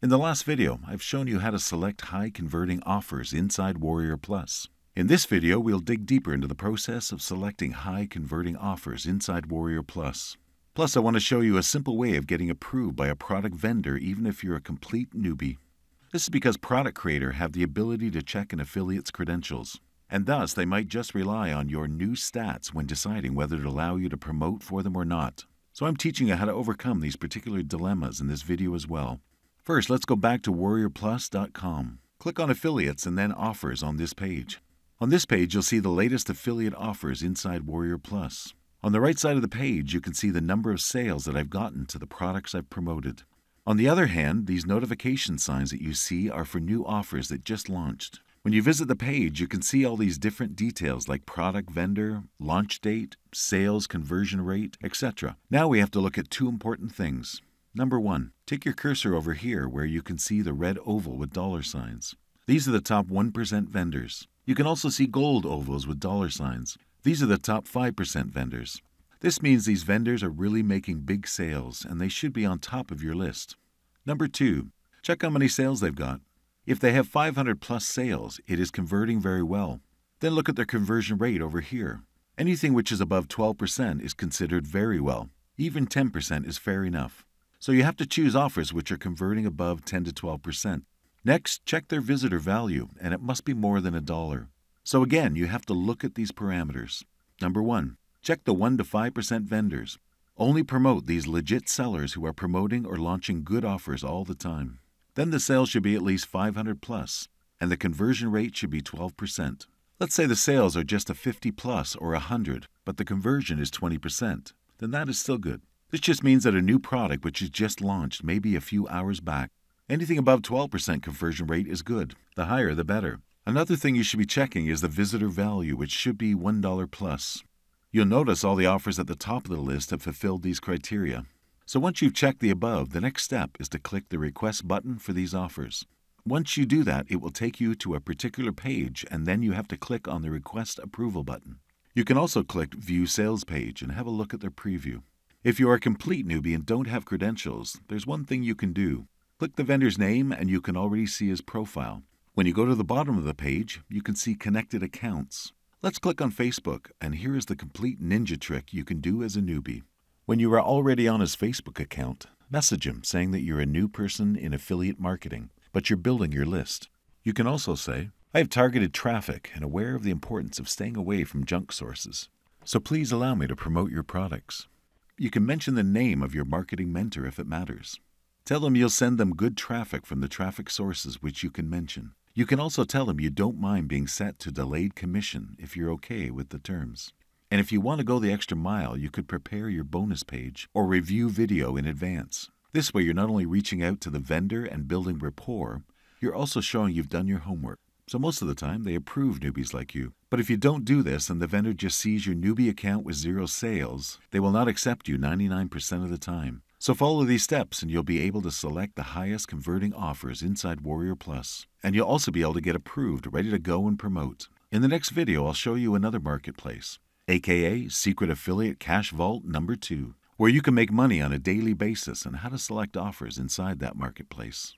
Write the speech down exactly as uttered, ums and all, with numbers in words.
In the last video, I've shown you how to select high converting offers inside Warrior Plus. In this video, we'll dig deeper into the process of selecting high converting offers inside Warrior Plus. Plus, I want to show you a simple way of getting approved by a product vendor even if you're a complete newbie. This is because Product Creator have the ability to check an affiliate's credentials, and thus they might just rely on your new stats when deciding whether to allow you to promote for them or not. So I'm teaching you how to overcome these particular dilemmas in this video as well. First, let's go back to warrior plus dot com. Click on Affiliates and then Offers on this page. On this page, you'll see the latest affiliate offers inside Warrior Plus. On the right side of the page, you can see the number of sales that I've gotten to the products I've promoted. On the other hand, these notification signs that you see are for new offers that just launched. When you visit the page, you can see all these different details like product vendor, launch date, sales conversion rate, et cetera. Now we have to look at two important things. Number one, take your cursor over here where you can see the red oval with dollar signs. These are the top one percent vendors. You can also see gold ovals with dollar signs. These are the top five percent vendors. This means these vendors are really making big sales and they should be on top of your list. Number two, check how many sales they've got. If they have five hundred plus sales, it is converting very well. Then look at their conversion rate over here. Anything which is above twelve percent is considered very well. Even ten percent is fair enough. So you have to choose offers which are converting above ten to twelve percent. Next, check their visitor value, and it must be more than a dollar. So again, you have to look at these parameters. Number one, check the one to five percent vendors. Only promote these legit sellers who are promoting or launching good offers all the time. Then the sales should be at least five hundred plus, and the conversion rate should be twelve percent. Let's say the sales are just a fifty plus or one hundred, but the conversion is twenty percent. Then that is still good. This just means that a new product which is just launched maybe a few hours back. Anything above twelve percent conversion rate is good. The higher, the better. Another thing you should be checking is the visitor value, which should be one dollar plus. You'll notice all the offers at the top of the list have fulfilled these criteria. So once you've checked the above, the next step is to click the Request button for these offers. Once you do that, it will take you to a particular page, and then you have to click on the Request Approval button. You can also click View Sales Page and have a look at their preview. If you are a complete newbie and don't have credentials, there's one thing you can do. Click the vendor's name and you can already see his profile. When you go to the bottom of the page, you can see Connected Accounts. Let's click on Facebook, and here is the complete ninja trick you can do as a newbie. When you are already on his Facebook account, message him saying that you're a new person in affiliate marketing, but you're building your list. You can also say, I have targeted traffic and aware of the importance of staying away from junk sources. So please allow me to promote your products. You can mention the name of your marketing mentor if it matters. Tell them you'll send them good traffic from the traffic sources which you can mention. You can also tell them you don't mind being set to delayed commission if you're okay with the terms. And if you want to go the extra mile, you could prepare your bonus page or review video in advance. This way, you're not only reaching out to the vendor and building rapport, you're also showing you've done your homework. So most of the time, they approve newbies like you. But if you don't do this and the vendor just sees your newbie account with zero sales, they will not accept you ninety-nine percent of the time. So follow these steps and you'll be able to select the highest converting offers inside Warrior Plus. And you'll also be able to get approved, ready to go and promote. In the next video, I'll show you another marketplace, aka Secret Affiliate Cash Vault number two, where you can make money on a daily basis and how to select offers inside that marketplace.